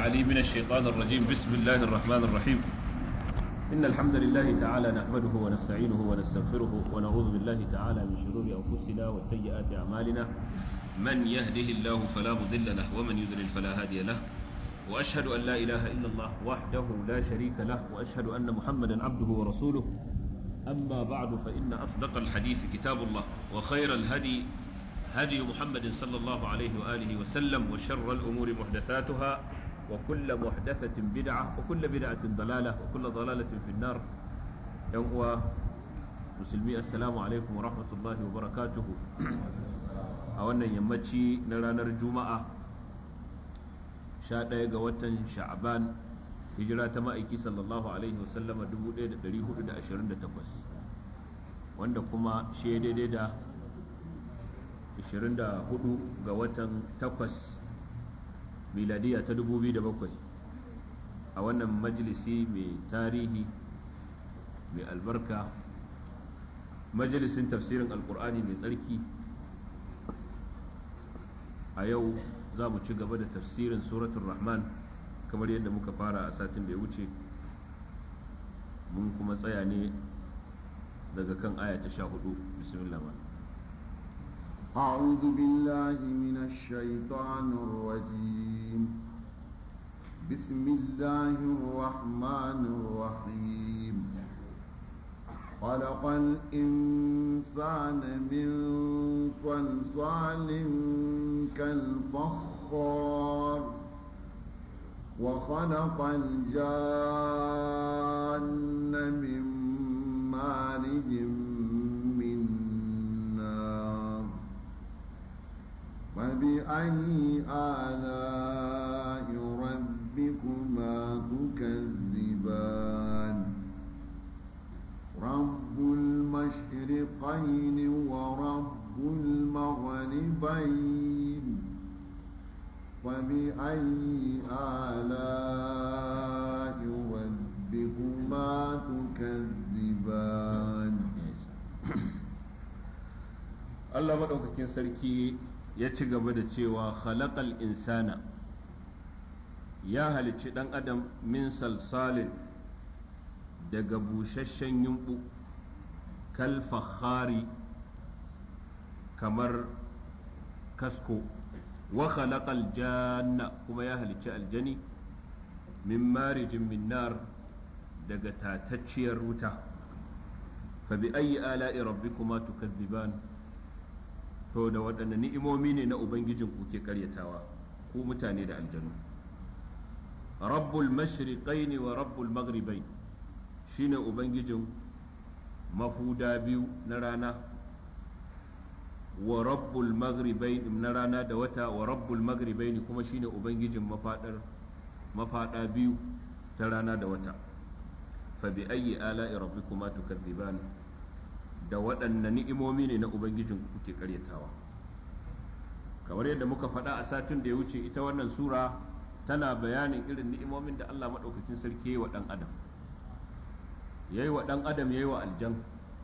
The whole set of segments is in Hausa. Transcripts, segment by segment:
علي من الشيطان الرجيم. بسم الله الرحمن الرحيم. إن الحمد لله تعالى نحمده ونستعينه ونستغفره ونعوذ بالله تعالى من شرور أنفسنا وسيئات أعمالنا. من يهده الله فلا مضل له ومن يضلل فلا هادي له. وأشهد أن لا إله إلا الله وحده لا شريك له وأشهد أن محمدا عبده ورسوله. أما بعد فإن أصدق الحديث كتاب الله وخير الهدي هدي محمد صلى الله عليه وآله وسلم وشر الأمور محدثاتها وكل محدثة بدعة وكل بدعة ضلالة وكل ضلالة في النار. يوم مسلمي السلام عليكم ورحمة الله وبركاته. أولا يمتشي نرانا الجمعة شاء قوة شعبان هجرة مائكي صلى الله عليه وسلم دبو ديدا دريه دا أشرين دا تقوس واندا كما شيء ديدا 24 ga watan 8 miladiya ta 2007 a wannan majalisi mai tarihi mai albarka, majalisin tafsirin alkur'ani mai tsarki. A yau za mu ci gaba da tafsirin suratul rahman kamar yadda muka fara a satin da ya wuce. Mun kuma tsaya ne daga kan aya ta 14. bismillah. أعوذ بالله من الشيطان الرجيم. بسم الله الرحمن الرحيم. خلق الإنسان من صلصال كالفخار وخلق الجان من مارج فبأي آلاء ربكما تكذبان رب المشرقين ورب المغربين فبأي آلاء ربكما تكذبان. الله مدوكاكين سركي ya ci gaba da cewa khalaqal insana, ya halicci ɗan adam min salsalin daga busasshen yumɓu, kal fakhari kamar kasko, wa khalaqal janna kuma ya halicci aljani min marijin min nar daga tatacciyar wuta. fa bi ayyi ala'i rabbikuma tukazziban, to da waɗanne ni'imomi ne na ubangijin ku ke karyatawa ku mutane da aljanu. rabbul mashriqaini wa rabbul maghribain, shine ubangijin mahuda biyu na rana, wa rabbul maghribain na rana da wata, wa rabbul maghribain kuma shine ubangijin mafada biyu ta rana da wata. fa bi ayyi ala'i rabbikuma tukadziban, da waɗanne ni'imomi ne na ubangijin kuke karyatawa. kamar yadda muka faɗa a satin da ya wuce, ita wannan sura tana bayanin irin ni'imomin da Allah maɗaukakin sarki ya yi wa ɗan adam, ya yi wa ɗan adam, ya yi wa aljan.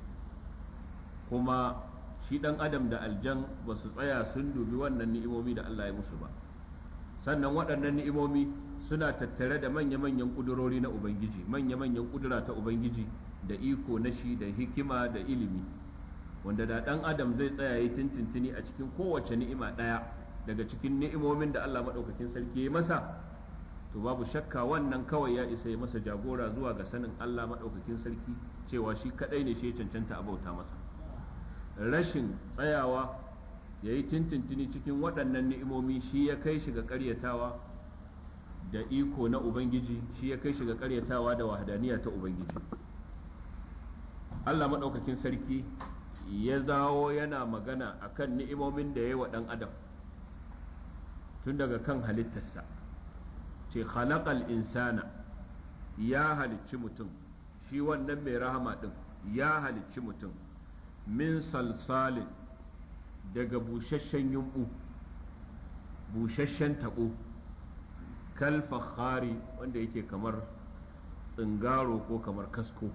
kuma shi ɗan adam da aljan ba su tsaya sun dubi wannan ni'imomi da Allah ya musu ba, sannan waɗannan ni'imomi suna tattare da manya-manyan ƙudurori na ubangiji, manya-manyan ƙudura ta ubangiji da iko na shi da hikima da ilimi, wanda da ɗan adam zai tsaya yi tintintini a cikin kowace ni'ima ɗaya daga cikin ni'imomin da Allah maɗaukakin sarki ya masa, to babu shakka wannan kawai ya isa ya masa jagora zuwa ga sanin Allah maɗaukakin sarki cewa shi kaɗai ne shi ya cancanta a bauta masa. Rashin tsayawa ya yi tintintini cikin waɗannan ni'imomi shi ya kai shi ga ƙaryatawa da iko na ubangiji, shi ya kai shi ga ƙaryatawa da wahadaniya ta ubangiji. Allah maɗaukakin sarki ya dawo yana magana akan ni'imomin da ya yi wa ɗan adam tun daga kan halittarsa, ce khalaqal insana, ya halicci mutum, shi wannan mai rahama ɗin ya halicci mutum min salsalin daga busasshen yumɓu, busasshen taɓo, kal fakhari wanda yake kamar tsingaro ko kamar kasko.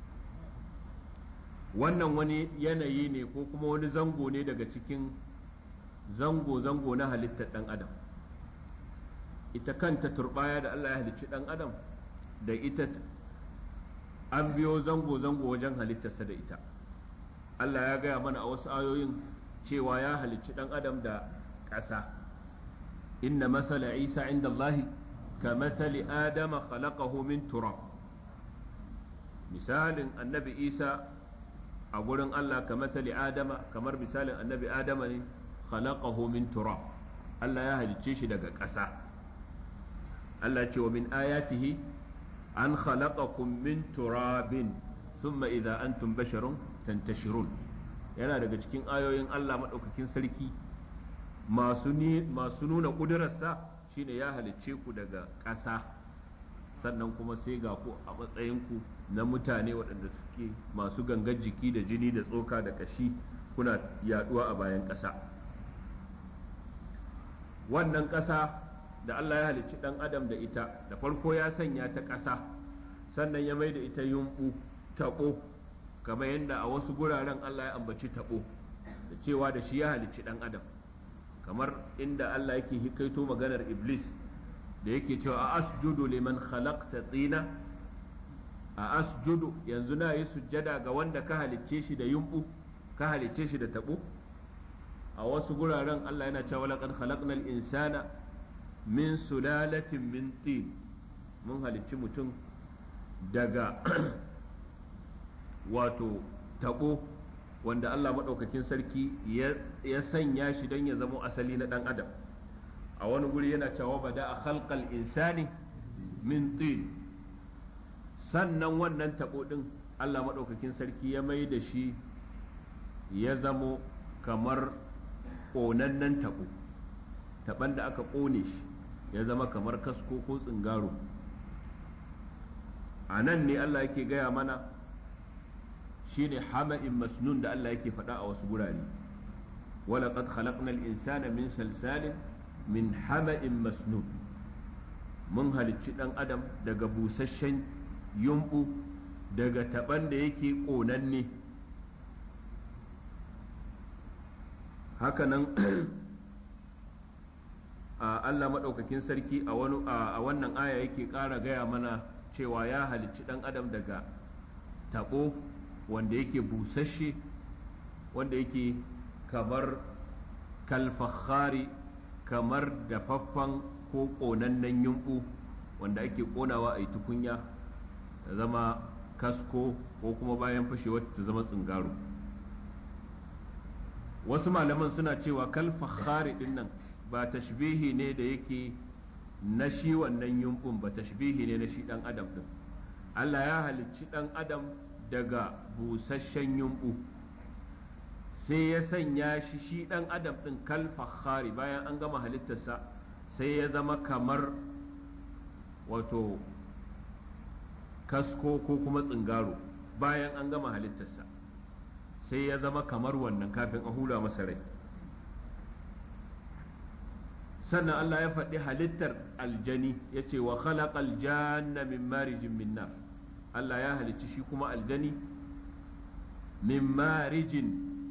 wannan wani yanayi ne ko kuma wani zango ne daga cikin zango-zango na halittar ɗan adam. ita kanta turbaya da Allah ya halicci dan adam da ita an biyo zango-zango wajen halittarsa da ita. Allah ya gaya mana a wasu ayoyin cewa ya halicci dan adam da ƙasa. inna masala isa inda Allahi ka masali adama khalaqahu min turab. misalin annabi isa a gurin Allah ka masali adama, kamar misalin annabi adama ne, khalaqahu min turab, Allah ya halicce shi daga ƙasa. Allah ce wa min ayatihi an khalaqakum min turabin thumma idza antum basharun tantashirun. Yana daga cikin ayoyin Allah madaukakin sarki masu nuna ƙudurarsa shine ya halicce ku daga ƙasa, sannan kuma sai ga ku a matsayinku na mutane waɗanda suke masu gangar jiki da jini da tsoka da ƙashi, kuna yaɗuwa a bayan ƙasa. Wannan ƙasa da Allah ya halicci ɗan adam da ita, da farko ya sanya ta ƙasa, sannan ya mai da ita yumɓu, taɓo, kamar yadda a wasu guraren Allah ya ambaci taɓo da cewa da shi ya halicci ɗan adam, kamar inda Allah yake hikaito maganar Iblis da yake cewa a asjudu liman khalaqta tsina, a asjudu, yanzu na yi sujjada ga wanda ka halicce shi da yumɓu, ka halicce shi da taɓo. A wasu guraren Allah yana cewa laqad khalaqnal insana min sulalatin min tin, mun halicci mutum daga wato tabo wanda Allah maɗaukakin sarki ya sanya shi don ya zamo asali na ɗan adam. A wani guri yana cewa bada a khalqal insani min tin, sannan wannan tabo ɗin Allah maɗaukakin sarki ya mai da shi ya zamo kamar ƙonannen tabo, taban da aka ƙone shi ya zama kamar kasko ko tsingaro. A nan ne Allah yake gaya mana shine hama'in masnun da Allah yake faɗa a wasu gurare. Walaqad khalaqnal insana min salsalin min hama'in masnun, mun halicci ɗan adam daga busasshen yumɓu, daga taɓan da yake ƙonanne. Hakanan Allah maɗaukakin sarki a wannan aya yake ƙara gaya mana cewa ya halicci ɗan adam daga taɓo wanda yake busasshe, wanda yake kamar kalfahari, kamar dafaffen ko ƙonannen yumɓu wanda ake ƙonawa a yi tukunya ta zama kasko ko kuma bayan fashewa ta zama tsingaro. Wasu malaman suna cewa kalfahari ɗin nan ba tashbihi ne da yake na shi wannan yumɓun ba, tashbihi ne na shi ɗan adam ɗin. Allah ya halicci ɗan adam daga busasshen yumɓu, sai ya sanya shi ɗan adam ɗin kalfahari, bayan an gama halittarsa sai ya zama kamar wato kasko ko kuma tsingaro. Bayan an gama halittarsa sai ya zama kamar wannan kafin a hula masa rai. Sannan Allah ya faɗi halittar aljani, ya ce wa khalaqal janna min marijin min nar. Allah ya halicci shi kuma aljani min marijin,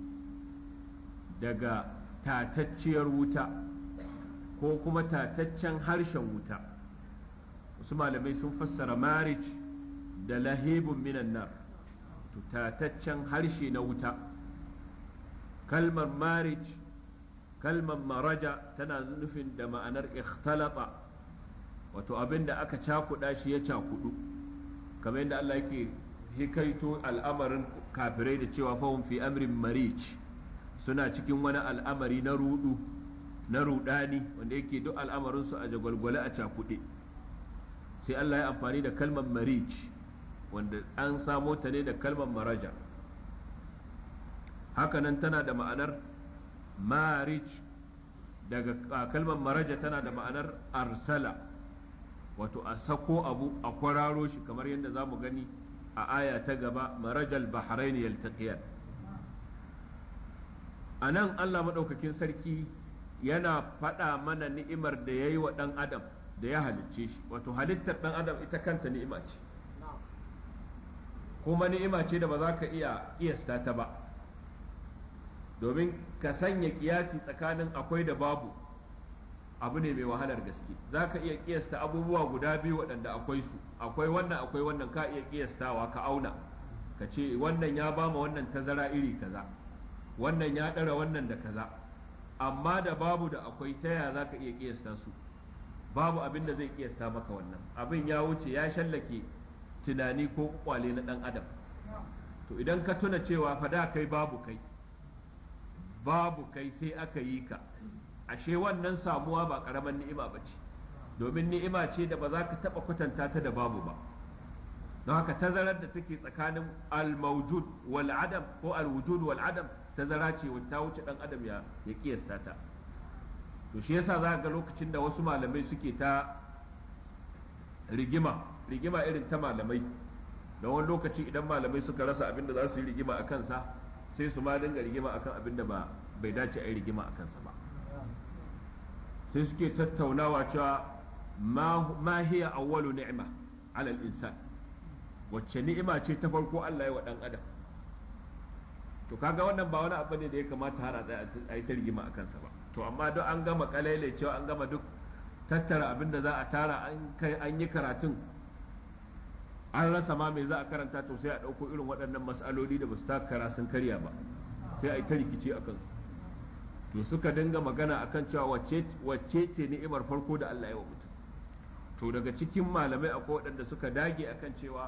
daga tatacciyar wuta ko kuma tataccen harshen wuta. Wasu malamai sun fassara marij da lahibun minan nar, tataccen harshe na wuta. Kalmar marij, kalmar maraja tana nufin da ma'anar ikhtalata, wato abin da aka cakuɗa shi ya cakuɗu, kamar yadda Allah yake hikaito al'amarin kafirai da cewa fahim fi amrin marij, suna cikin wani al'amari na rudu, na rudani, wanda yake duk al'amarinsu a jagwalgwale a cakuɗe. Sai Allah ya amfani da kalmar marij, wanda an samo ta ne da kalmar maraja. Hakanan tana da ma'anar marij, daga kalmar maraja tana da ma'anar arsala, wato a sako abu a kwararo shi, kamar yadda za mu gani a aya ta gaba, marajal bahrain yaltaqiyan. A nan Allah maɗaukakin sarki yana faɗa mana ni'imar da ya yi wa ɗan adam da ya halicce shi, wato halittar ɗan adam ita kanta ni'ima ce, kuma ni'ima ce da ba za ka iya kiyasta ta ba, domin ka sanya kiyasi tsakanin akwai da babu abu ne mai wahalar gaske. Za ka iya kiyasta abubuwa guda biyu waɗanda akwai su, akwai wannan ka iya kiyastawa ka auna ka ce wannan ya ba ma wannan tazara iri kaza, wannan ya ɗara wannan da kaza, amma da babu da akwai ta yaya za ka iya kiyasta su? Babu abin da zai kiyasta maka wannan abin, ya wuce ya shallake tunani ko kwale na ɗan adam. To idan ka tuna cewa fa da kai babu kai sai aka yi ka, ashe wannan samuwa ba ƙaramin ni'ima ba ce, domin ni'ima ce da ba za ka taɓa kwatanta ta da babu ba. don haka tazarar da take tsakanin al-mawjud wal adam ko al-wujud wal adam tazara ce wacce ta wuce dan adam ya kiyasta ta. To shi yasa za ga lokacin da wasu malamai suke ta rigima irin ta malamai, da wani lokaci idan malamai suka rasa abin da za su yi rigima a kansa sai su ma dinga rigima akan abin da bai dace a yi rigima a kansa ba. sai suke tattaunawa cewa ma hiya awwalu ni'ma ala al-insan, wacce ni'ima ce ta farko Allah ya wa dan adam. to kaga wannan ba wani abu ne da ya kamata har a yi ta rigima a kansa ba. to amma duk an gama kalaile cewa an gama duk tattara abin da za a tara an yi karatun an rasa ma me za a karanta, to sai a ɗauko irin waɗannan mas'aloli da ba su takara sun karya ba sai a yi ta rikici a kansu. to suka dinga magana akan cewa wacce ce ni'imar farko da Allah ya wa mutum. to daga cikin malamai akwai waɗanda suka dage akan cewa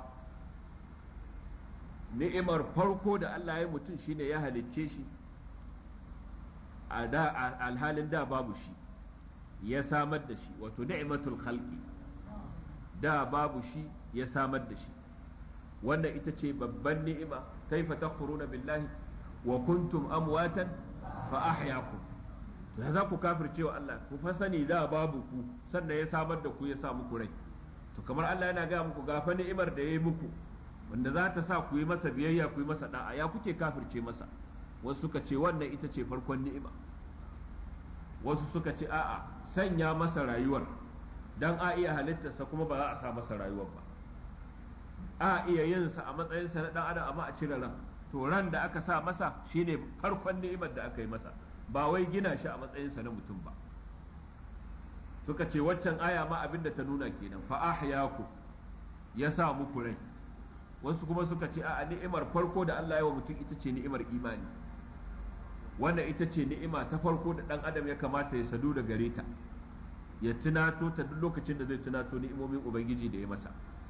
ni'imar farko da Allah ya mutum shine ya halicce shi a alhalin da babu shi, ya samar da shi, wato ni'matul khalqi, da babu shi ya samar da shi. wannan ita ce babban ni'ima. kaifa takfuruna billahi wa kuntum amwatan fa ahyaakum. ya za ku kafirce wa Allah, ku fa sani da babu ku sannan ya samar da ku ya sa muku rai. to kamar Allah yana ga muku gafa ni'imar da ya yi muku wanda za ta sa ku yi masa biyayya, ku yi masa da'a, ya kuke kafirce masa. wasu suka ce wannan ita ce farkon ni'ima, wasu suka ce a'a sanya masa rayuwar, dan a iya halittarsa kuma ba za a sa masa rayuwar ba, a iya yin sa a matsayinsa na dan adam amma a cire ran. to ran da aka sa masa shine farkon ni'imar da aka yi masa, ba wai gina shi a matsayinsa na mutum ba. suka ce waccan aya ma abinda ta nuna kenan, fa ahyaku, ya sa muku rai. wasu kuma suka ce a ni'imar farko da Allah ya wa mutum ita ce ni'imar imani. wannan ita ce ni'ima ta farko da dan adam ya kamata ya sadu da gare ta, ya tunato ta duk lokacin da zai tunato ni'imomin ubangiji da ya masa.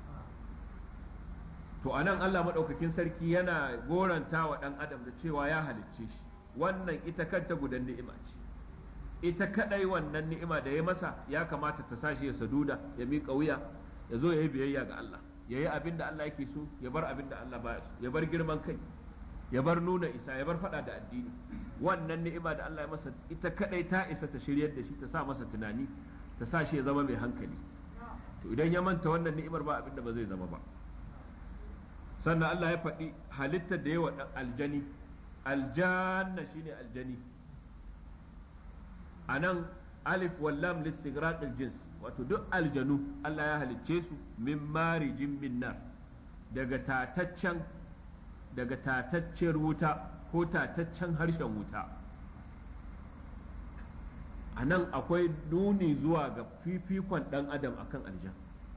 to anan Allah madaukakin sarki yana goranta wa dan adam da cewa ya halicce shi. wannan ita kanta gudan ni'ima ce, ita kadai wannan ni'ima da ya masa ya kamata ta sashi ya saduda, ya miƙa wuya, ya zo ya yi biyayya ga Allah, ya yi abin da Allah yake so, ya bar abin da Allah baya so, ya bar girman kai, ya bar nuna isa, ya bar fada da addini. wannan ni'ima da Allah ya masa ita kadai ta isa ta shiryar da shi, ta sa masa tunani, ta sa shi ya zama mai hankali. to idan ya manta wannan ni'imar ba abin da ba zai zama ba. sannan Allah ya faɗi halittar da yawa ɗan aljani, aljanna shine aljani. a nan alif wallam listighraqil jins, wato duk aljanu Allah ya halicce su min marijin min nar, daga tatacciyar wuta ko tataccen harshen wuta. a nan akwai nuni zuwa ga fifikon ɗan adam akan aljan,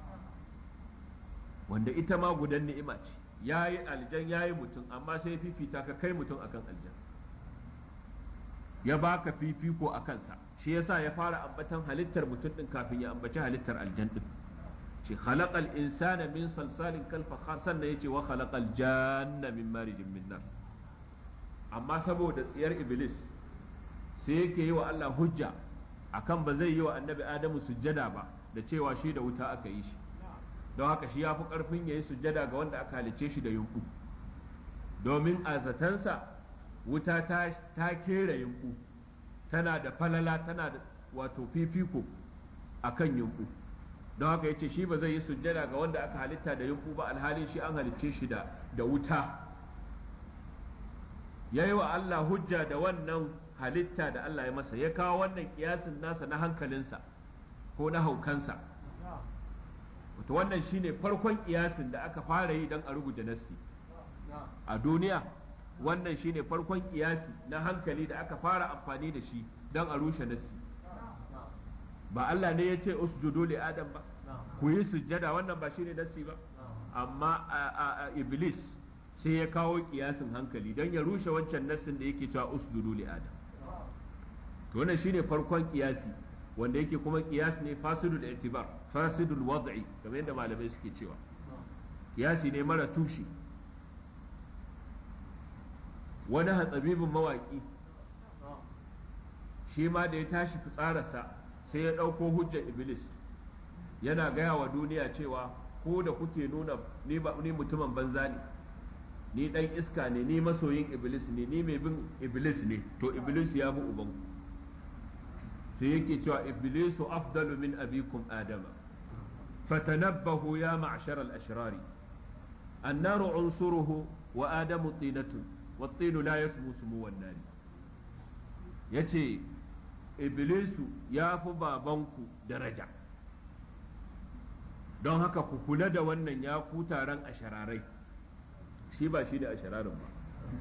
wanda ita ma gudan ni'ima ce. yayi aljan yayi mutum, amma sai fifita ka kai mutum akan aljan, ya baka fifiko a kansa. shi yasa ya fara ambatan halittar mutum din kafin ya ambaci halittar aljan din. shi khalaqal insana min salsalin kal fakhar, sannan yace wa khalaqal janna min marijin min nar. amma saboda tsiyar iblis sai yake yi wa Allah hujja akan ba zai yi wa annabi Adamu sujjada ba, da cewa shi da wuta aka yi shi, don haka shi ya fi ƙarfin ya yi sujjada ga wanda aka halicce shi da yunƙu, domin a zatansa wuta ta kera yunƙu, tana da falala, tana da wato fifiko a kan yunƙu. don haka ya ce shi ba zai yi sujjada ga wanda aka halitta da yunƙu ba, alhalin shi an halicce shi da wuta. ya yi wa Allah hujja da wannan halitta da Allah ya masa, ya kawo wannan kiyasin nasa na hankalinsa ko na haukansa. wato wannan shine farkon kiyasin da aka fara yi don a rubuta nassi a duniya. wannan shine farkon kiyasi na hankali da aka fara amfani da shi don a rushe nassi. ba Allah ne ya ce usjudu li adam ba ku yi sujjada, wannan ba shine nassi ba, amma iblis sai ya kawo kiyasin hankali don ya rushe wancan nassin da yake cewa usjudu li adam. To wannan shine farkon kiyasi wanda yake kuma kiyas ne fasidul i'tibar, fasidul wad'i kamar yadda malamai suke cewa kiyasi ne mara tushe. Wani hatsabibin mawaki shi ma da ya tashi fitsararsa sai ya ɗauko hujjar iblis yana gaya wa duniya cewa ko da kuke nuna ni mutumin banza ne, ni ɗan iska ne, ni masoyin iblis ne, ni mai bin iblis ne, to iblis ya bi ubanku. sai yake cewa iblisu afdalu min abikum adama fatanabbahu ya ma'shar al-ashrari annaru unsuruhu wa adamu tinatun wa tinu la yasmu sumu wan nari. Yace iblisu ya fi babanku daraja, don haka ku kula da wannan ya ku taron ashararai. Shi ba shi da ashararin ba.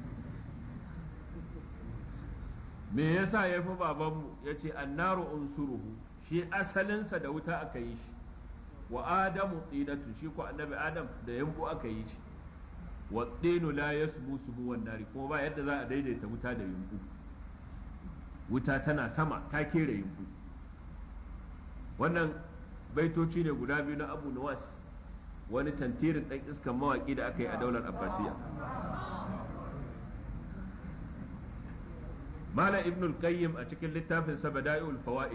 Me yasa ya fi babanmu? Ya ce annaru unsuruhu, shi asalinsa da wuta aka yi shi, wa adamu tsinatu, shi ko annabi adam da yambu aka yi shi, wa tsinu la yasmu sumu nari, kuma ba yadda za a daidaita wuta da yambu. Wuta tana sama ta kera yambu. Wannan baitoci ne guda biyu na Abu Nuwas, wani tantirin ɗan iskan mawaƙi da aka yi a daular Abbasiyya. Malam Ibn al-Qayyim a cikin littafin sa Bada'i'ul Fawaid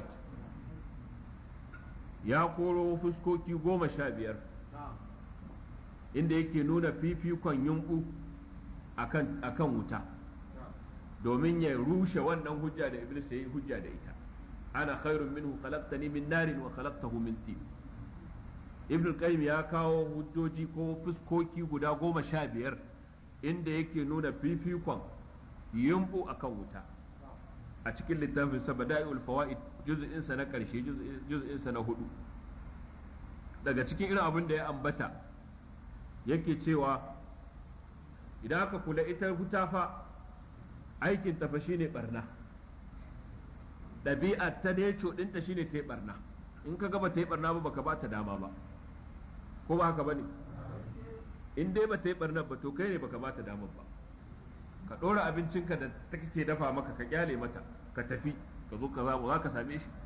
ya koro fuskoki 15 inda yake nuna fifikon yunƙu akan wuta, domin ya rushe wannan hujja da Iblis ya yi hujja da ita. Ana khairun minhu khalaqtani min narin wa khalaqtahu min tin. Ibn al-Qayyim ya kawo hujjoji ko fuskoki guda 15 inda yake nuna fifikon yunƙu akan wuta a cikin littafin sa Bada'i'ul Fawaid juz'in sa na karshe, juz'in sa na 4. Daga cikin irin abin da ya ambata yake cewa idan aka kula ita wuta fa aikin ta fa shine barna, ɗabi'ar ta ne ɗinta shine ta yi barna. In ka gaba ta yi barna ba baka ba ta dama ba, ko ba haka bane? In dai ba ta yi barna ba to kai ne baka ba ta dama ba. Ka ɗora abincinka da ta kake dafa maka ka kyale mata ka tafi ka zo ka zamu za ka same shi.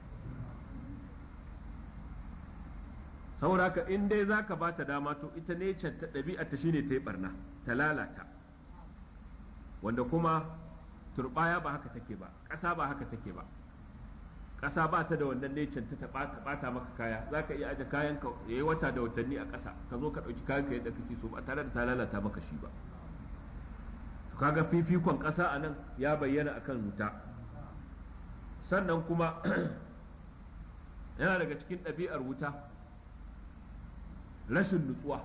Saboda haka in dai za ka ba ta dama to ita ne ta ɗabi'ar ta shine ta yi barna, ta lalata, wanda kuma turɓaya ba haka take ba, ƙasa ba haka take ba. Ƙasa ba ta da wannan necen ta ɓata maka kaya, za ka iya aje kayan ka yayi wata da watanni a ƙasa ka zo ka ɗauki kayan ka yadda kake so ba tare da ta lalata maka shi ba. Kaga fifikon ƙasa a nan ya bayyana akan wuta. Sannan kuma yana daga cikin ɗabi'ar wuta rashin nutsuwa.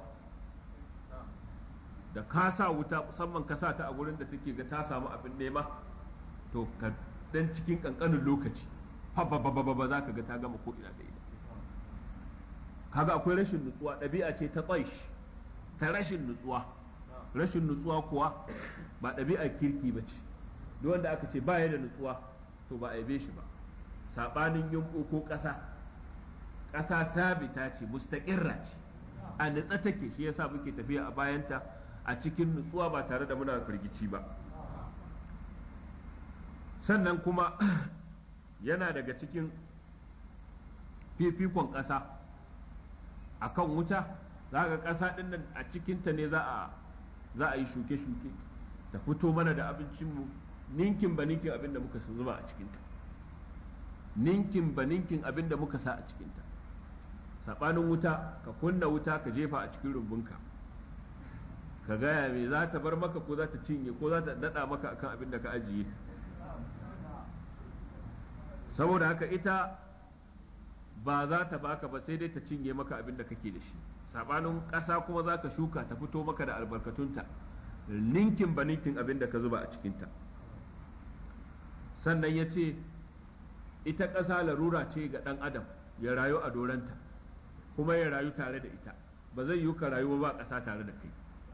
Da ka sa wuta, musamman ka sa ta a gurin da take ga ta samu abin nema, to ka dan cikin ƙanƙanin lokaci ba za ka ga ta gama ko ina da ina. Kaga akwai rashin nutsuwa, ɗabi'a ce ta tsaish, ta rashin nutsuwa. Rashin nutsuwa kuwa ba ɗabi'ar kirki ba ce. Duk wanda aka ce ba ya da nutsuwa to ba a yabe shi ba. Saɓanin yumɓu ko ƙasa, ƙasa sabita ce, mustaƙirra ce, a nutsa take, shi yasa muke tafiya a bayanta a cikin nutsuwa ba tare da muna firgici ba. Sannan kuma yana daga cikin fifikon ƙasa akan wuta, za ga ƙasa ɗin nan a cikinta ne za a yi shuke-shuke ta fito mana da abincinmu ninkin ba ninkin abin da muka zuba a cikinta, ninkin ba ninkin abin da muka sa a cikinta. Saɓanin wuta, ka kunna wuta ka jefa a cikin rumbunka, ka gaya me za ta bar maka ko za ta cinye ko za ta daɗa maka akan abin da ka ajiye. Saboda haka ita ba za ta baka ba sai dai ta cinye maka abin da kake da shi. Saɓanin ƙasa kuma za ka shuka ta fito maka da albarkatunta ninkin ba ninkin abin da ka zuba a cikinta. Sannan ya ce ita ƙasa larura ce ga ɗan adam ya rayu a doranta kuma ya rayu tare da ita. Ba zai yi ka rayu ba ƙasa tare da kai.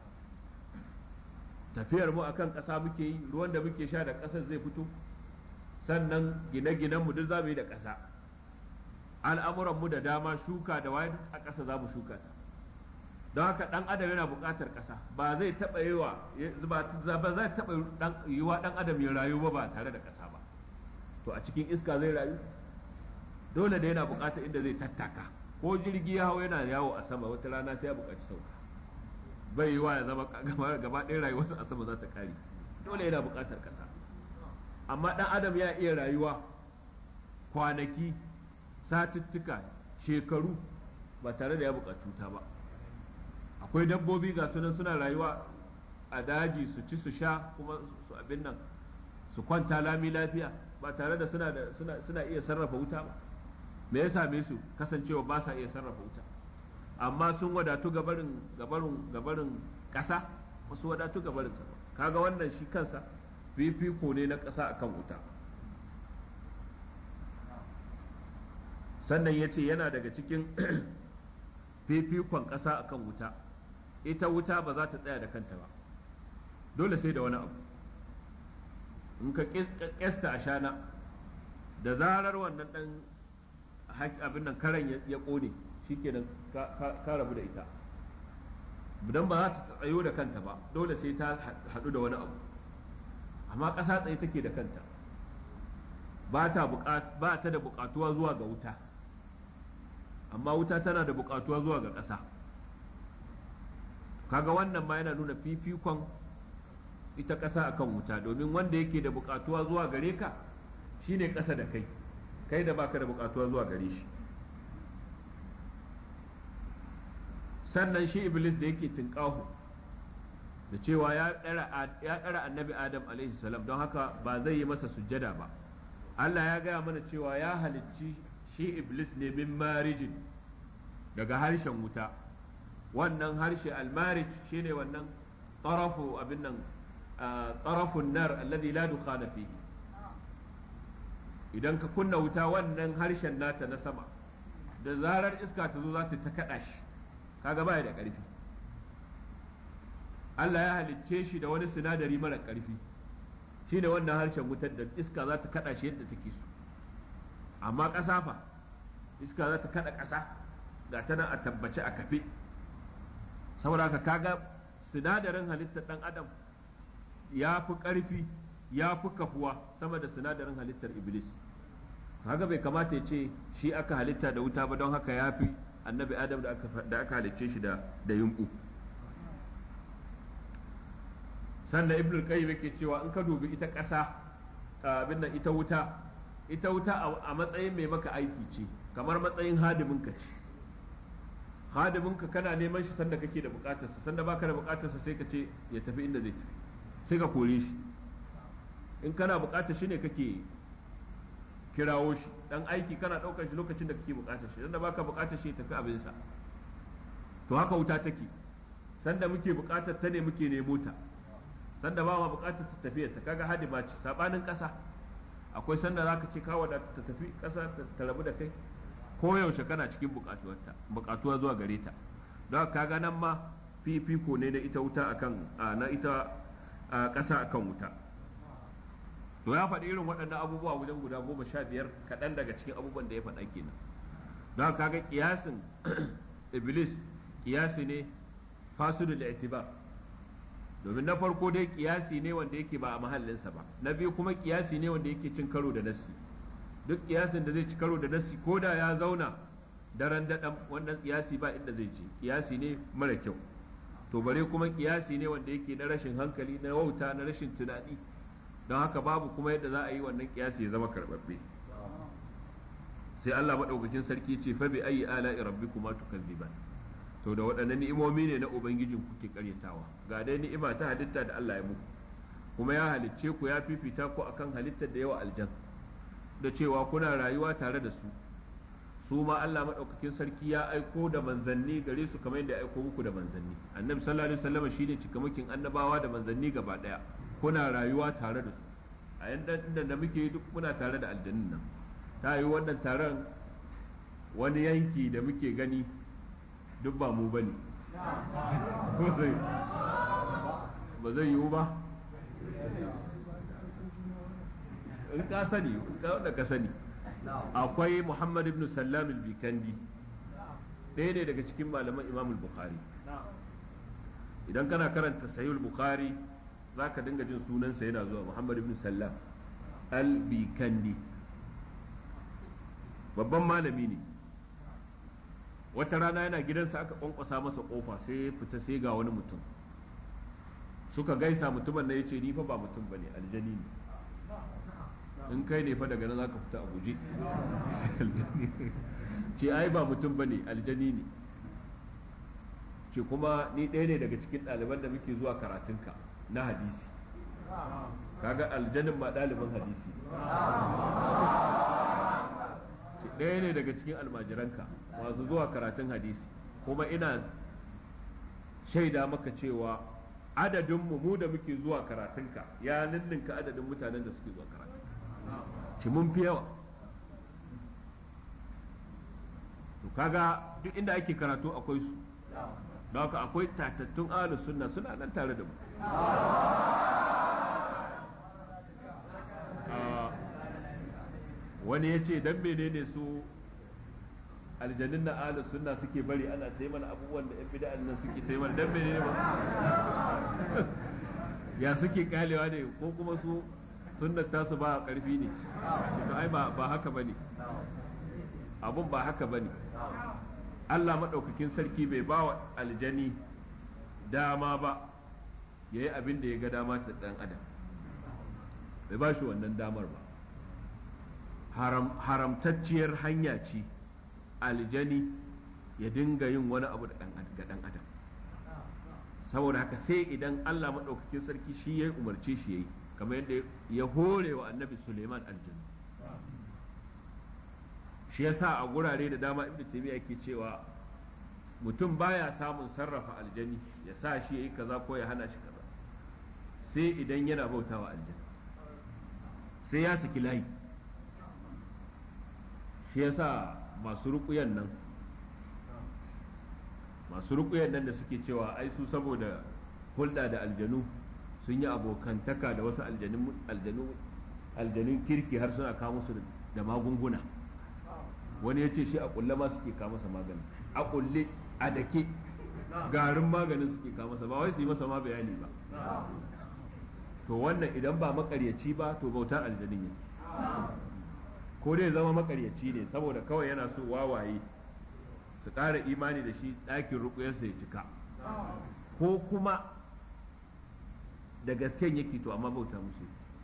Tafiyar mu akan ƙasa muke yi, ruwan da muke sha da ƙasar zai fito, sannan gine-ginen mu duk za mu yi da ƙasa. al'amuranmu da dama shuka da waye a ƙasa za mu shuka ta don haka ɗan adam yana buƙatar ƙasa ba zai taɓa yiwa ɗan adam ya rayu ba tare da ƙasa ba to a cikin iska zai rayu dole da yana buƙatar inda zai tattaka ko jirgi ya hau yana yawo a sama wata rana sai ya buƙaci sauka bai yiwa ya zama gaba ɗaya rayuwarsa a sama za ta kare dole yana buƙatar ƙasa amma ɗan adam ya iya rayuwa kwanaki satuttuka shekaru ba tare da ya buƙaci ta ba akwai dabbobi ga sunan suna rayuwa a daji su ci su sha kuma su abin nan su kwanta lami lafiya ba tare da suna iya sarrafa wuta ba me ya same su kasancewa ba sa iya sarrafa wuta amma sun wadatu gabarin ƙasa wasu wadatu gabarin ta kaga wannan shi kansa fifiko ne na ƙasa akan wuta sannan ya ce yana daga cikin fifikon ƙasa akan wuta ita wuta ba za ta tsaya da kanta ba dole sai da wani abu in ka ƙesta a shana da zarar wannan ɗan abin nan karen ya ƙone shikenan ka rabu da ita idan ba za ta tsayo da kanta ba dole sai ta haɗu da wani abu amma ƙasa tsaye take da kanta ba ta da buƙatuwa zuwa ga wuta amma wuta tana da buƙatuwa zuwa ga ƙasa kaga wannan ma yana nuna fifikon ita ƙasa akan wuta domin wanda yake da buƙatuwa zuwa gare ka shine ƙasa da kai da baka da buƙatuwa zuwa gare shi sannan shi iblis da yake tinƙahu da cewa ya ɗara annabi adam alaihi salam don haka ba zai yi masa sujjada ba Allah ya gaya mana cewa ya halicci shi iblis ne min marijin daga harshen wuta wannan harshe almarij shine wannan tarafu abin nan tarafun nar alladhi la dukhana fihi idan ka kunna wuta wannan harshen nata na sama da zarar iska ta zo za ta kada shi kaga baya da ƙarfi Allah ya halicce shi da wani sinadari mara ƙarfi shine wannan harshen wutar da iska za ta kada shi yadda take so amma ƙasa fa iska za ta kada ƙasa ga tana a tabbace a kafe saboda haka kaga sinadarin halittar ɗan adam ya fi ƙarfi ya fi kafuwa sama da sinadarin halittar iblis haka bai kamata ya ce shi aka halitta da wuta ba don haka ya fi annabi adam da aka halicce shi da yumɓu sannan ibn qayyim yake cewa in ka dubi ita ƙasa abin nan ita wuta a matsayin mai maka aiki ce kamar matsayin hadiminka ce hadiminka kana neman shi sanda kake da bukatarsa sanda baka da bukatarsa sai ka ce ya tafi inda zai tafi sai ka kore shi in kana bukatar shi ne kake kirawo shi dan aiki kana daukar shi lokacin da kake bukatar shi sanda baka bukatar shi ya tafi abinsa to haka wuta take sanda muke bukatar ta ne muke nemo ta sanda ba ma bukatar ta tafiya ta kaga hadima ce sabanin kasa akwai sanda zaka ce ka wadata ta tafi kasa ta rabu da kai ko yaushe kana cikin bukatuwa zuwa gare ta don kaga nan ma fifiko ne na ita wuta akan na ita kasa akan wuta to ya faɗi irin waɗannan abubuwa wajen guda 15 kaɗan daga cikin abubuwan da ya faɗa kenan don kaga kiyasin iblis kiyasi ne fasidul i'tibar domin na farko dai kiyasi ne wanda yake ba a mahallinsa ba na biyu kuma kiyasi ne wanda yake cin karo da nassi duk kiyasin da zai ci karo da nassi ko da ya zauna daren daɗan wannan kiyasi ba inda zai ci kiyasi ne mara kyau to bare kuma kiyasi ne wanda yake na rashin hankali na wauta na rashin tunani don haka babu kuma yadda za a yi wannan kiyasi ya zama karbabbe sai Allah madaukakin sarki ce fa bi ayi ala'i rabbikuma tukazziban to da waɗannan ni'imomi ne na ubangijin kuke karyatawa ga dai ni'ima ta halitta da Allah ya muku kuma ya halicce ku ya fifita ku akan halittar da yawa aljan da cewa kuna rayuwa tare da su ma Allah madaukakin sarki ya aiko da manzanni gare su kamar yadda ya aiko muku da manzanni annabi sallallahu alaihi wasallam shine cikamakin annabawa da manzanni gaba daya kuna rayuwa tare da su a yanda da muke duk muna tare da aljannin nan ta yi wannan taron wani yanki da muke gani duk ba mu bane ba zai yiwu ba in ka sani in ka wanda ka sani akwai Muhammad ibn Sallam al-Bikandi ɗaya ne daga cikin malaman Imam al-Bukhari idan kana karanta Sahih al-Bukhari zaka dinga jin sunansa yana zuwa Muhammad ibn Sallam al-Bikandi babban malami ne wata rana yana gidansa aka kwankwasa masa kofa sai ya fita sai ga wani mutum suka gaisa mutumin na yace ni fa ba mutum bane aljani ne in kai ne fa daga nan zaka fita a guje ce ai ba mutum bane aljani ne ce kuma ni ɗaya ne daga cikin ɗaliban da muke zuwa karatunka na hadisi kaga aljanin ma ɗaliban hadisi ce ɗaya ne daga cikin almajiranka masu zuwa karatun hadisi kuma ina shaida maka cewa adadin mu da muke zuwa karatunka ya ninninka adadin mutanen da suke zuwa karatunka ci mun fi yawa to kaga duk inda ake karatu akwai su don haka akwai tatattun ahlus sunna suna nan tare da mu wani ya ce dan menene su aljannin na ahlus sunna suke bari ana ta mana abubuwan da yan bid'an nan suke ta mana dan menene ba ya suke kalewa ne ko kuma su sunnar tasu ba karfi ne to ai ba haka bane abun ba haka bane Allah madaukakin sarki bai ba wa aljani dama ba yayi abin da ya ga dama ta dan adam bai ba shi wannan damar ba haramtacciyar hanya ce aljani ya dinga yin wani abu ga dan adam saboda haka sai idan Allah maɗaukakin sarki shi ya umarce shi yayi kamar yadda ya hore wa annabi Suleiman aljanu shi yasa a gurare da dama ibnu taymiya yake cewa mutum baya samun sarrafa aljani ya sa shi yayi kaza ko ya hana shi kaza sai idan yana bautawa aljani sai ya saki layi shi yasa masu ruƙuyan nan da suke cewa ai su saboda hulɗa da aljanu sun yi abokantaka da wasu aljanun kirki har suna kawo musu da magunguna wani ya ce shi a kulle ma suke kawo masa magani a kulle a dake garin maganin suke kawo masa ba wai su yi masa ma bayani ba to wannan idan ba makaryaci ba to bautar aljanin yake ko dai zama makaryaci ne saboda kawai yana so wawaye su ƙara imani da shi ɗakin rukuyarsa ya cika ko kuma da gasken yake to amma bauta musu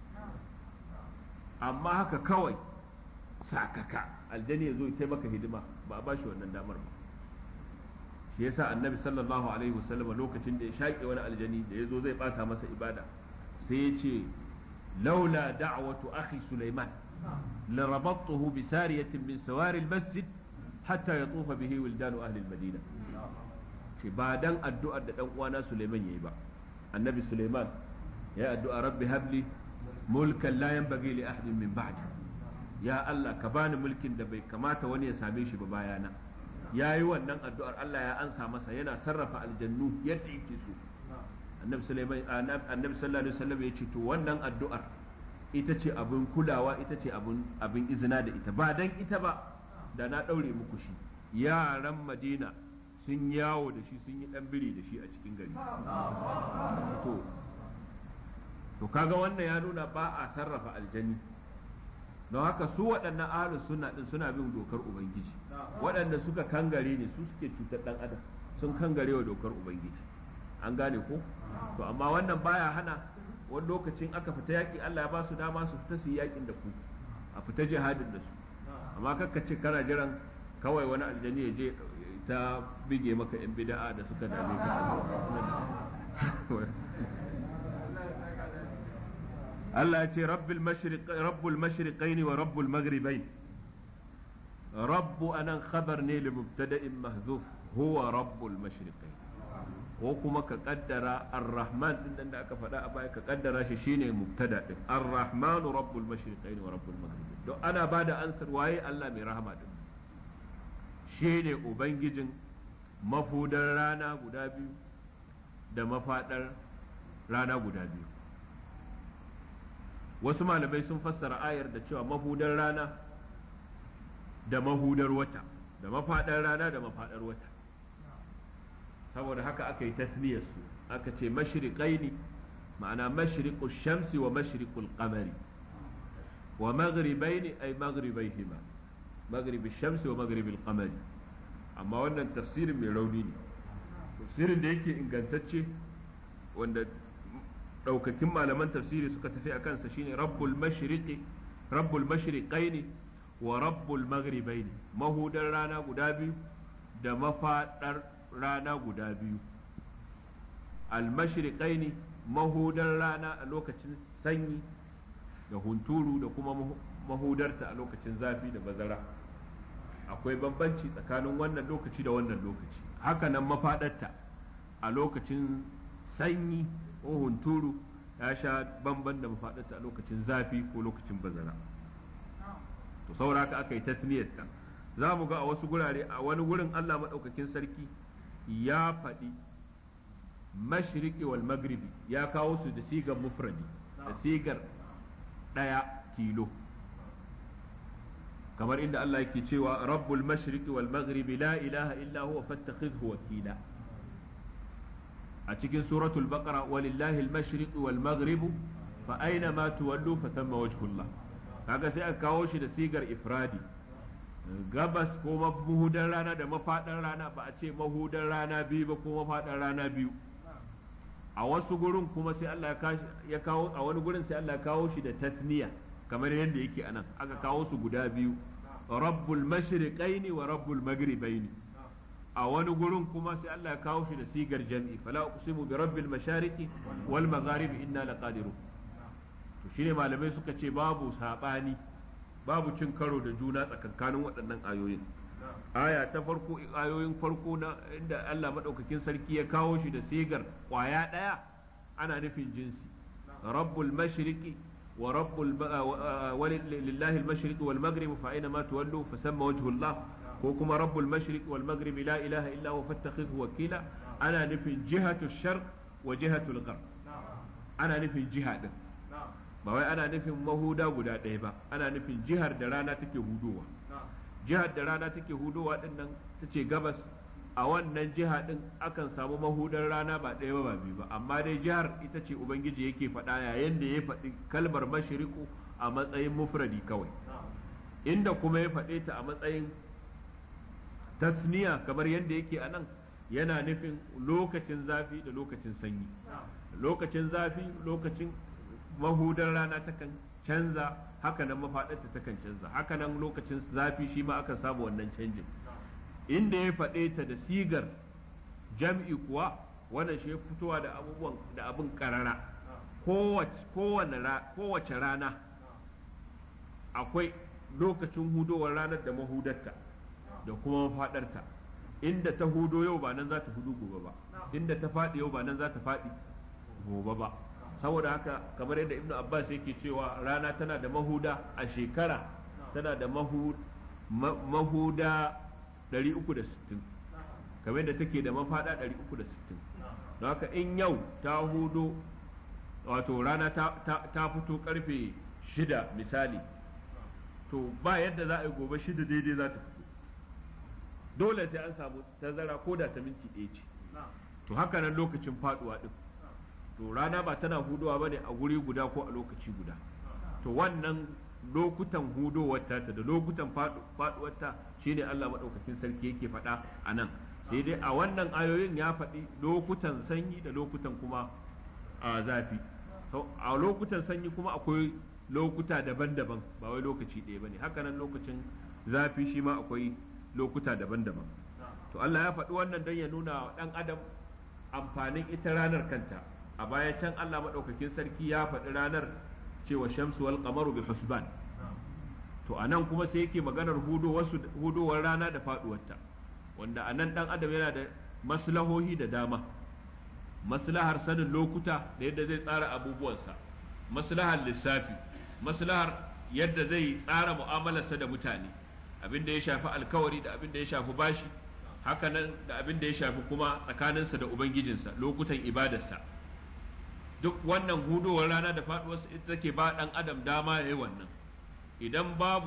amma haka kawai sakaka aljani ya zo ya maka hidima ba a ba shi wannan damar ba shi yasa annabi sallallahu alaihi wasallam lokacin da ya shaƙe wani aljani da ya zo zai bata masa ibada sai ya ce laula da'watu akhi sulaiman لربطته بسارية من سوار المسجد حتى يطوف به ولدان أهل المدينة بعدن الدعاء دان وانا سليمان يبا النبي سليمان يا الدعاء رب هب لي ملكا لا ينبغي لأحد من بعد يا الله كبان ملك da bai kamata wani ya same shi ba bayana yayi wannan addu'ar Allah ya ansa masa yana sarrafa aljannu yadda yake so annabi sallallahu alaihi wasallam ya ce to wannan addu'ar ita ce abin kulawa ita ce abin izina da ita ba dan ita ba da na ɗaure muku shi yaran madina sun yawo da shi sun yi ɗan biri da shi a cikin gari to kaga wannan ya nuna ba a sarrafa aljani don haka su waɗannan ahlus sunna din suna bin dokar ubangiji waɗanda suka kangare ne su suke cutar ɗan adam sun kangare wa dokar ubangiji an gane ko to amma wannan baya hana wani lokacin aka fita yaƙi Allah ya ba su dama su fita su yi yaƙin da ku a fita jihadin da su amma kakka ce kana jiran kawai wani aljani ya je ta bige maka yan bida'a da suka dame ka Allah ya ce rabbul mashriqaini wa rabbul maghribain rabbu anan khabar ne li mubtada'in mahzuf huwa rabbul mashriqain ko kuma ka kaddara ar-rahman din da aka faɗa a baya ka kaddara shi shine mubtada din ar-rahman rabbul mashriqain wa rabbul maghribain don ana bada ansar waye Allah mai rahama din shine ubangijin mafudar rana guda biyu da mafadar rana guda biyu wasu malamai sun fassara ayar da cewa mafudar rana da mahudar wata da mafaɗar rana da mafaɗar wata saboda haka aka yi tasniyar su aka ce mashriqaini ma'ana mashriqu shamsi wa mashriqul qamari wa maghribaini ay maghribaihima maghribi shamsi wa maghribil qamari amma wannan tafsirin mai rauni ne tafsirin da yake ingantacce wanda daukakin malaman tafsiri suka tafi a kansa shine rabbul mashriqaini wa rabbul maghribaini mahudar rana guda biyu da mafaɗar rana guda biyu al-mashriqaini mahudar rana a lokacin sanyi da hunturu da kuma mahudarta a lokacin zafi da bazara akwai bambanci tsakanin wannan lokaci da wannan lokaci haka nan mafaɗarta a lokacin sanyi ko hunturu ya sha bamban da mafaɗarta a lokacin zafi ko lokacin bazara to saboda haka aka yi tasniyarta za mu ga a wasu gurare a wani gurin Allah maɗaukakin sarki ya faɗi mashriqi wal maghribi ya kawo su da sigar mufradi da sigar ɗaya tilo kamar inda Allah yake cewa rabbul mashriqi wal maghribi la ilaha illa huwa fattakhidhu wakila a cikin suratul baqara walillahi al mashriqi wal maghribu fa aina ma tuwallu fa thamma wajhullah kaga sai aka kawo shi da sigar ifradi gabas ko mahudar rana da mafaɗar rana ba a ce mahudar rana biyu ba ko mafaɗar rana biyu a wasu gurin kuma sai Allah ya kawo a wani gurin sai Allah ya kawo shi da tasniya kamar yadda yake anan aka kawo su guda biyu rabbul mashriqaini wa rabbul maghribaini a wani gurin kuma sai Allah ya kawo shi da sigar jam'i fala uqsimu bi rabbil mashariqi wal magharibi inna laqadirun to shine malamai suka ce babu sabani babu cin karo da juna tsakankanin waɗannan ayoyin aya ta farko ayoyin farko na inda Allah madaukakin sarki ya kawo shi da sigar kwaya ɗaya ana nufin jinsi rabbul mashriqi wa rabbul lillahi al-mashriqi wal maghrib fa aina ma tuwallu fa samma wajhu Allah ko kuma rabbul mashriqi wal maghrib la ilaha illa huwa fattakhidhu wakila ana nufin jihatu sharq wa jihatu al-gharb ana nufin jiha din ba wai ana nufin mahuda guda ɗaya ba ana nufin jihar da rana take hudowa jihar da rana take hudowa din nan ta ce gabas a wannan jiha din akan samu mahudar rana ba ɗaya ba biyu ba amma dai jihar ita ce ubangiji yake faɗa yayin da ya faɗi kalmar mashriqu a matsayin mufradi kawai inda kuma ya faɗe ta a matsayin tasniya kamar yadda yake a nan yana nufin lokacin zafi da lokacin sanyi lokacin zafi lokacin mahudar rana takan canza hakanan mafaɗarta takan canza hakanan lokacin zafi shi ma aka samu wannan canjin inda ya faɗe ta da sigar jam'i kuwa wannan shi ya fitowa da abubuwan da abin karara kowace rana akwai lokacin hudowar ranar da mahudarta da kuma mafaɗarta inda ta hudo yau ba nan za ta hudu gobe ba inda ta faɗi yau ba nan za ta faɗi gobe ba saboda haka kamar yadda ibnu abbas yake cewa rana tana da mahuda a shekara tana da mahuda 360 kamar yadda take da mafada 360 don haka in yau ta hudo wato rana ta fito karfe 6 misali to ba yadda za a yi gobe 6 daidai za ta fito dole sai an samu tazara ko da ta minti 1 ce to haka nan lokacin faduwa din to rana ba tana hudowa ba ne a guri guda ko a lokaci guda to wannan lokutan hudowarta ta da lokutan faduwarta shine Allah maɗaukakin sarki yake faɗa a nan sai dai a wannan ayoyin ya faɗi lokutan sanyi da lokutan kuma a zafi a lokutan sanyi kuma akwai lokuta daban-daban ba wai lokaci ɗaya ba ne hakanan lokacin zafi shi ma akwai lokuta daban-daban to Allah ya faɗi wannan don ya nuna wa ɗan adam amfanin ita ranar kanta a baya can Allah maɗaukakin sarki ya faɗi ranar cewa shamsu wal qamaru bi husban to anan kuma sai yake maganar hudowar rana da faɗuwarta wanda anan ɗan adam yana da maslahohi da dama maslahar sanin lokuta da yadda zai tsara abubuwansa maslahar lissafi maslahar yadda zai tsara mu'amalarsa da mutane abin da ya shafi alkawari da abin da ya shafi bashi hakanan da abin da ya shafi kuma tsakaninsa da ubangijinsa lokutan ibadarsa duk wannan hudowar rana da faduwarsa ita take ba dan adam dama ya yi wannan idan babu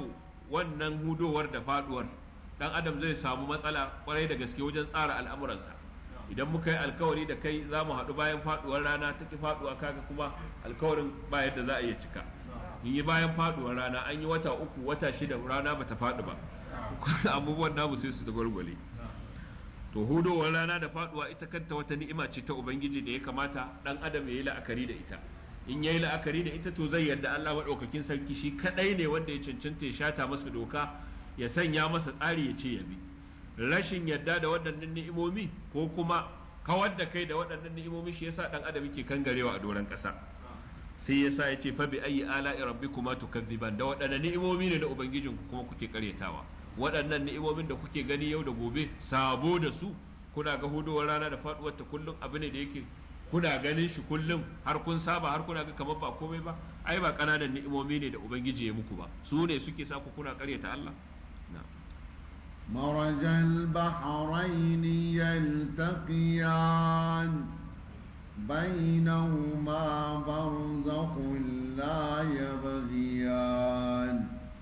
wannan hudowar da faduwar dan adam zai samu matsala kwarai da gaske wajen tsara al'amuransa. Idan muka yi alkawari da kai za mu haɗu bayan faduwar rana ta ki faduwa, kaga kuma alkawarin ba yadda za a iya cika. In yi bayan faduwar rana an yi wata 3 wata 6 rana bata faɗi ba, abubuwan namu sai su da gwargwale. To hudowar rana da faduwa ita kanta wata ni'ima ce ta ubangiji da ya kamata dan adam ya yi la'akari da ita. In ya yi la'akari da ita to zai yarda Allah maɗaukakin sarki shi kadai ne wanda ya cancanta ya shata masa doka, ya sanya masa tsari ya ce ya bi. Rashin yarda da waɗannan ni'imomi ko kuma kawar da kai da waɗannan ni'imomi shi yasa dan adam yake kangarewa a doron ƙasa. Sai yasa ya ce fa bi ayyi ala'i rabbikuma tukadziban, da waɗannan ni'imomi ne da ubangijinku kuma kuke karyatawa. Waɗannan ni'imomin da kuke gani yau da gobe sabo da su, kuna ga hudowar rana da faɗuwar ta kullum abu ne da yake kuna ganin shi kullum har kun saba har kuna ga kamar ba komai ba, ai ba ƙananan ni'imomi ne da ubangiji ya muku ba, su ne suke sa ku kuna karyata Allah. مرج البحرين يلتقيان بينهما برزخ لا يبغيان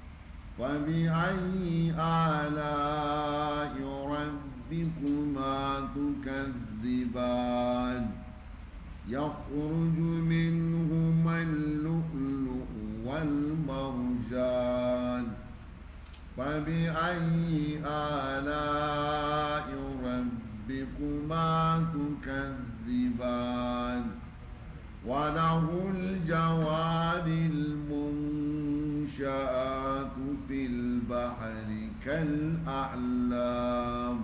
فبأي آلاء ربكما تكذبان يخرج منهما اللؤلؤ والمرجان فبأي آلاء ربكما تكذبان وله الجوار المنشآت في البحر كالأعلام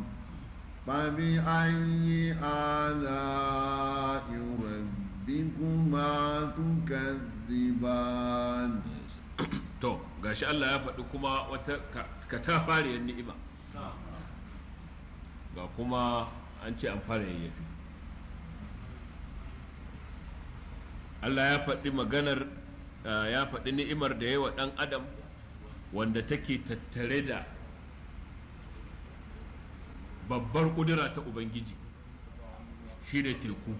فبأي آلاء ربكما تكذبان. To, gashi Allah ya faɗi kuma wata katafariyar ni'ima, ga kuma an ce an fara yayyafi. Allah ya faɗi maganar, ya faɗi ni'imar da yawa ɗan adam wanda take tattare da babbar ƙudura ta Ubangiji, shi ne teku.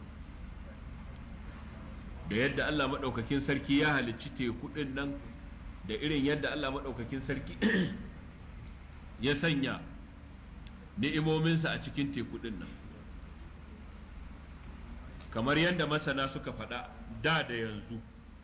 Da yadda Allah maɗaukakin sarki ya halicci teku ɗin nan, da irin yadda Allah maɗaukakin sarki ya sanya ni'imominsa a cikin teku ɗin nan. Kamar yadda masana suka faɗa da yanzu,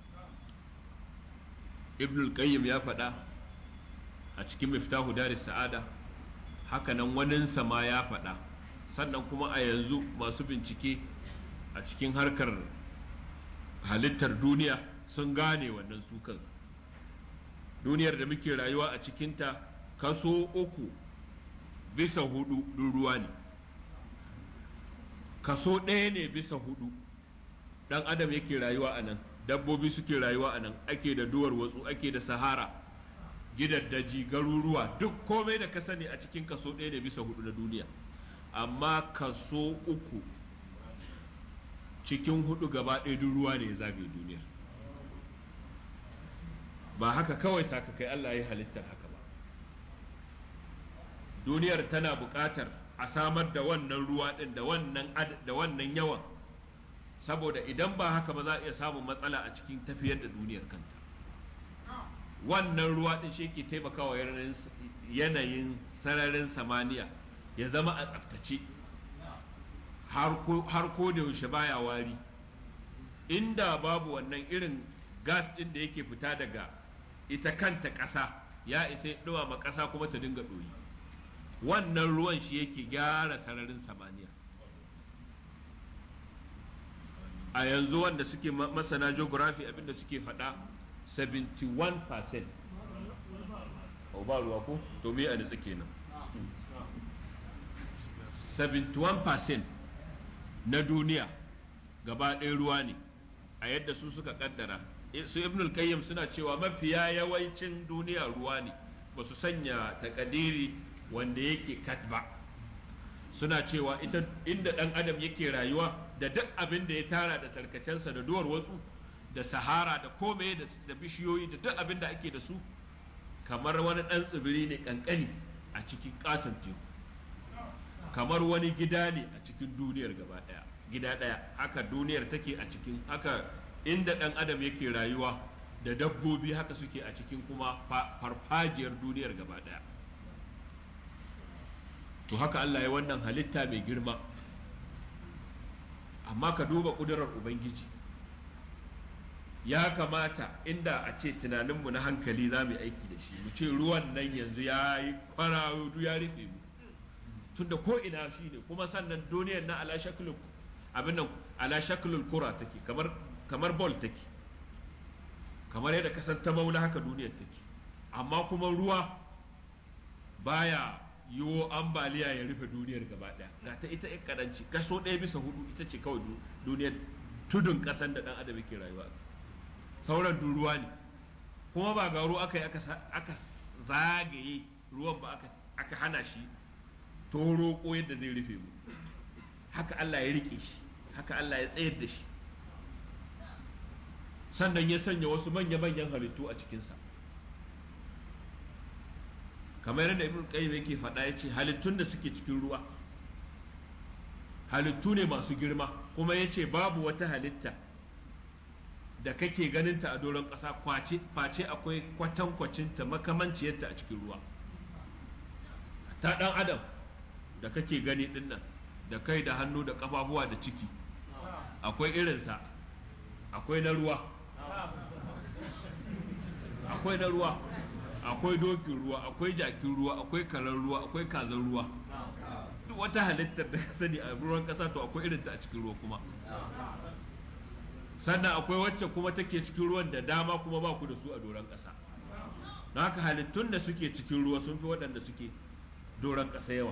Ibnul Qayyim ya faɗa a cikin Miftahu Daris Sa'ada, hakanan waninsa ma ya faɗa, sannan kuma a yanzu masu bincike a cikin harkar halittar duniya sun gane wannan su kansu. Duniyar da muke rayuwa a cikinta kaso 3/4 ruwa ne, kaso 1/4 ɗan adam yake rayuwa a nan, dabbobi suke rayuwa a nan, ake da duwar watsu, ake da sahara, gidaddaji, garuruwa, duk komai da ka sani a cikin kaso 1/4 na duniya. Amma kaso 3/4 gaba ɗaya duk ruwa ne ya zagaye duniyar. Ba haka kawai saka kai Allah ya halittar haka ba. Duniyar tana buƙatar a samar da wannan ruwa ɗin da wannan yawan, saboda idan ba haka ba za a iya samun matsala a cikin tafiyar da duniyar kanta. Wannan ruwa ɗin shi ke taimakawa yanayin sararin samaniya ya zama a tsaftace, har ko da yaushe baya wari. Inda babu wannan irin gas ɗin da yake fita daga ita kanta ƙasa, ya isa ɗumama ƙasa kuma ta dinga ɗoyi. Wannan ruwan shi yake gyara sararin samaniya. A yanzu wanda suke masana geography abinda suke faɗa 71%. Ba ruwa ko? To me a nitsa kenan. 71% na duniya gaba ɗaya ruwa ne, a yadda su suka kaddara. Su Ibnul Qayyim suna cewa mafiya yawancin duniya ruwa ne, ba su sanya takadiri wanda yake kat ba. Suna cewa ita inda ɗan adam yake rayuwa da duk abin da ya tara da tarkacensa da duwar watsu da sahara da kome da bishiyoyi da duk abin da ake da su, kamar wani ɗan tsibiri ne ƙanƙani a cikin ƙaton teku, kamar wani gida ne a cikin duniyar gaba ɗaya, gida ɗaya. Haka duniyar take a cikin, haka inda ɗan adam yake rayuwa da dabbobi haka suke a cikin kuma farfajiyar duniyar gaba ɗaya. To haka Allah ya wannan halitta mai girma, amma ka duba ƙudurar Ubangiji. Ya kamata inda a ce tunaninmu na hankali za mu yi aiki da shi, mu ce ruwan nan yanzu ya yi kwararo ya rufe mu, tunda ko ina shi ne, kuma sannan duniyar na ala shaklul abin nan ala shaklul kura take, kamar ball take, kamar yadda kasan ta maula haka duniyar take, amma kuma ruwa baya yiwo ambaliya ya rufe duniyar gaba daya. Ga ta ita in kadanci kaso 1/4 ita ce kawai duniyar tudun kasan da dan adam yake rayuwa, sauran duk ruwa ne, kuma ba ga ruwa aka yi aka zagaye ruwan ba aka hana shi toro ko yadda zai rufe mu. Haka Allah ya rike shi, haka Allah ya tsayar da shi, sannan ya sanya wasu manya-manyan halittu a cikinsa, kamar yadda Ibn Qayyim yake faɗa, ya ce halittun da suke cikin ruwa halittu ne masu girma, kuma ya ce babu wata halitta da kake ganinta a doron ƙasa face akwai kwatankwacinta makamanciyarta a cikin ruwa. Ta ɗan adam da kake gani ɗin nan, da kai da hannu da ƙafafuwa da ciki, akwai irinsa, akwai na ruwa, akwai na ruwa, akwai dokin ruwa, akwai jakin ruwa, akwai karar ruwa, akwai kazan ruwa. Duk wata halittar da ka sani a ruwan ƙasa to akwai irinta a cikin ruwa kuma. Sannan akwai wacce kuma take cikin ruwan da dama kuma ba ku da su a doron ƙasa. Don haka halittun da suke cikin ruwa sun fi waɗanda suke doron ƙasa yawa.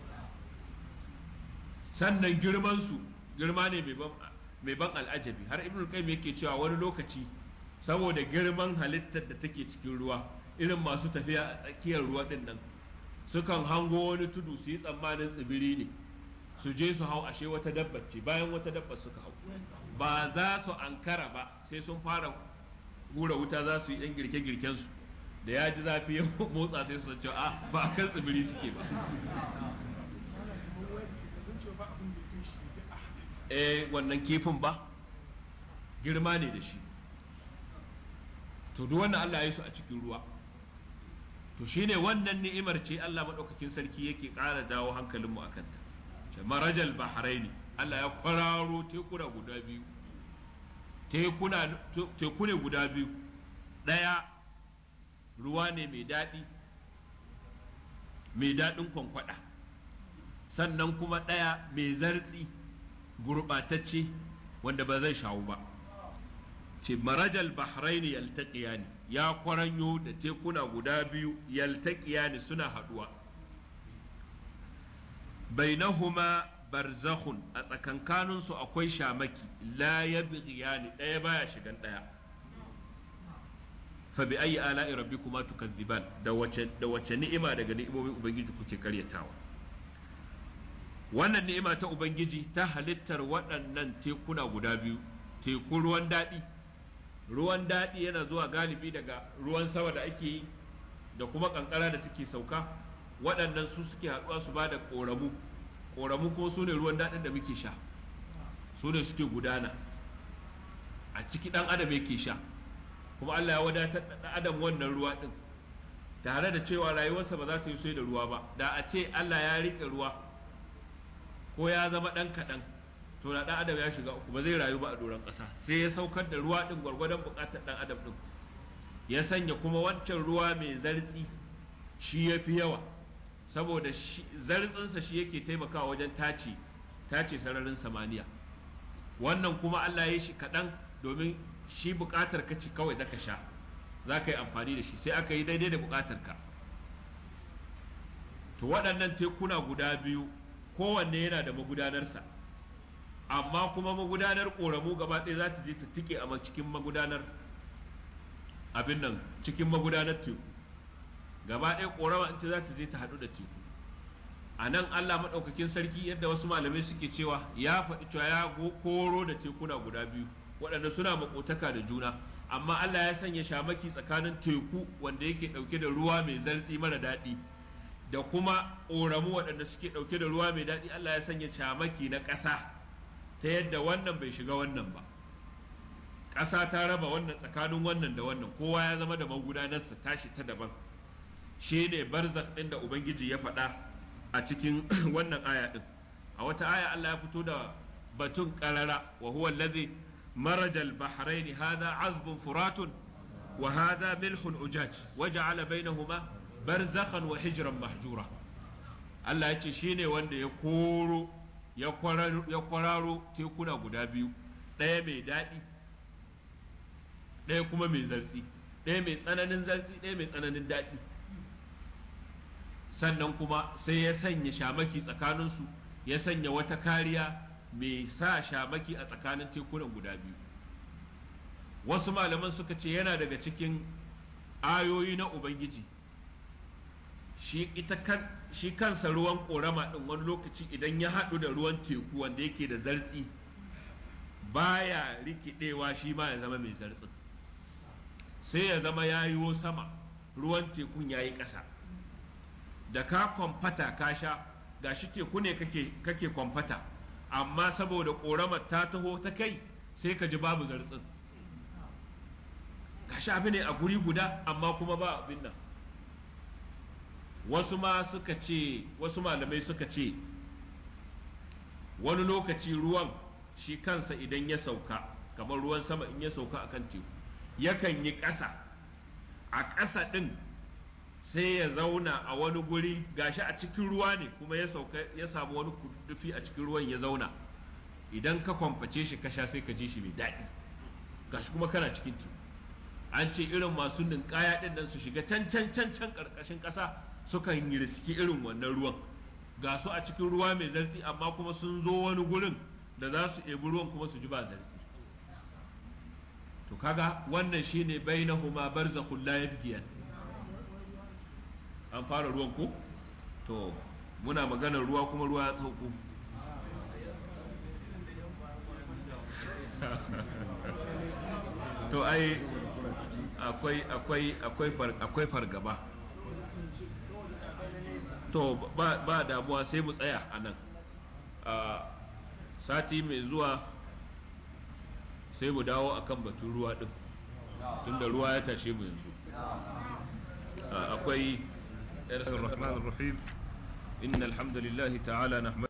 Sannan girmansu girma ne mai ban al'ajabi, har Ibn Qayyim yake cewa wani lokaci saboda girman halittar da take cikin ruwa, irin masu tafiya a tsakiyar ruwa ɗin nan sukan hango wani tudu su yi tsammanin tsibiri ne, su je su hau ashe wata dabba ce, bayan wata dabba suka hau. Ba za su ankara ba sai sun fara hura wuta, za su yi ɗan girke-girken su, da ya ji zafi ya motsa sai su ce ba a kan tsibiri suke ba. Wannan kifin ba girma ne da shi. To duk wannan Allah ya yi su a cikin ruwa. To shine wannan ni'imar ce Allah maɗaukakin sarki yake ƙara dawo hankalinmu a kanta. Marajal bahraini, Allah ya kwararo tekuna guda biyu, teku ne guda biyu, ɗaya ruwa ne mai daɗi, mai daɗin kwankwada, sannan kuma ɗaya mai zartsi gurɓatacce wanda ba zai shawo ba. Ce marajal bahraini yaltaqiyani, ya kwaranyo da tekuna guda biyu yaltaqiyani suna haɗuwa. Bainahuma barzakhun, a tsakankaninsu akwai shamaki, la yabghiyani, ɗaya baya shigan ɗaya. Fa bi ayi ala'i rabbikuma tukazziban, da wace ni'ima daga ni'imomin ubangiji kuke karyatawa. Wannan ni'ima ta ubangiji ta halittar waɗannan tekuna guda biyu, teku ruwan daɗi. Ruwan daɗi yana zuwa galibi daga ruwan sama da ake yi da kuma ƙanƙara da take sauka, waɗannan su suke haɗuwa su ba da ƙoramu. Ƙoramu ko su ne ruwan daɗin da muke sha, su ne suke gudana a ciki, ɗan adam yake sha, kuma Allah ya wadatar da ɗan adam wannan ruwa ɗin, tare da cewa rayuwarsa ba za ta yi sai da ruwa ba. Da a ce Allah ya riƙe ruwa ko ya zama ɗan kaɗan, to na ɗan adam ya shiga uku, ba zai rayu ba a doron ƙasa. Sai ya saukar da ruwa ɗin gwargwadon buƙatar ɗan adam ɗin, ya sanya kuma wancan ruwa mai zartsi shi ya fi yawa, saboda zartsinsa shi yake taimakawa wajen tace sararin samaniya. Wannan kuma Allah ya yi shi kaɗan domin shi buƙatar ka ci kawai da ka sha, za ka yi amfani da shi, sai aka yi daidai da buƙatar ka. To waɗannan tekuna guda biyu kowanne yana da magudanarsa, amma kuma magudanar ƙoramu gaba ɗaya za ta je ta tike a cikin magudanar abin nan, cikin magudanar teku gaba ɗaya. ƙorama ita za ta je ta haɗu da teku. A nan Allah maɗaukakin sarki, yadda wasu malamai suke cewa, ya faɗi cewa ya koro da tekuna guda biyu waɗanda suna maƙotaka da juna, amma Allah ya sanya shamaki tsakanin teku wanda yake ɗauke da ruwa mai zartsi mara daɗi da kuma ƙoramu waɗanda suke ɗauke da ruwa mai daɗi. Allah ya sanya shamaki na ƙasa ta yadda wannan bai shiga wannan ba. ƙasa ta raba wannan tsakanin wannan da wannan, kowa ya zama da magudanarsa tashi ta daban. Shi ne barzakh ɗin da Ubangiji ya faɗa a cikin wannan aya ɗin. A wata aya Allah ya fito da batun ƙarara, wa huwa allazi marajal bahrain hadha azbun furatun wa hadha milhun ujaj waja'ala bainahuma barzakhan wa hijran mahjura. Allah ya ce shine wanda ya kwararo tekuna guda biyu, ɗaya mai daɗi ɗaya kuma mai zartsi, ɗaya mai tsananin zartsi ɗaya mai tsananin daɗi. Sannan kuma sai ya sanya shamaki tsakaninsu, ya sanya wata kariya mai sa shamaki a tsakanin tekunan guda biyu. Wasu malaman suka ce yana daga cikin ayoyi na Ubangiji, shi kansa ruwan ƙorama ɗin wani lokaci idan ya haɗu da ruwan teku wanda yake da zartsi baya rikidewa shi ma ya zama mai zartsin, sai ya zama ya yiwo sama, ruwan tekun ya yi ƙasa. Da ka kwamfata ka sha, gashi teku ne kake kwamfata, amma saboda ƙoramar ta taho ta kai sai ka ji babu zartsin. Gashi abu ne a guri guda amma kuma ba abin nan. Wasu malamai suka ce wani lokaci ruwan shi kansa idan ya sauka, kamar ruwan sama in ya sauka akan teku, yakan yi ƙasa, a ƙasa ɗin sai ya zauna a wani guri, gashi a cikin ruwa ne kuma ya sauka ya samu wani kududdufi a cikin ruwan ya zauna, idan ka kwamface shi ka sha sai ka ji shi mai daɗi, gashi kuma kana cikin teku. An ce irin masu ninkaya ɗin nan su shiga can ƙarƙashin ƙasa sukan yi riski irin wannan ruwan, ga su a cikin ruwa mai zartsi amma kuma sun zo wani gurin da za su ebi ruwan kuma su ji ba zartsi. To kaga wannan shine bainahuma barzakhun la yabghiyan. An fara ruwan ko? To muna maganar ruwa kuma ruwa ya sauko. To ai akwai fargaba. To ba damuwa sai mu tsaya a nan. Sati mai zuwa sai mu dawo akan batun ruwa din, tunda ruwa ya tashe mu yanzu. Akwai Ar-Rahman Ar-Rahim, innal hamdalillahi ta'ala nahmadu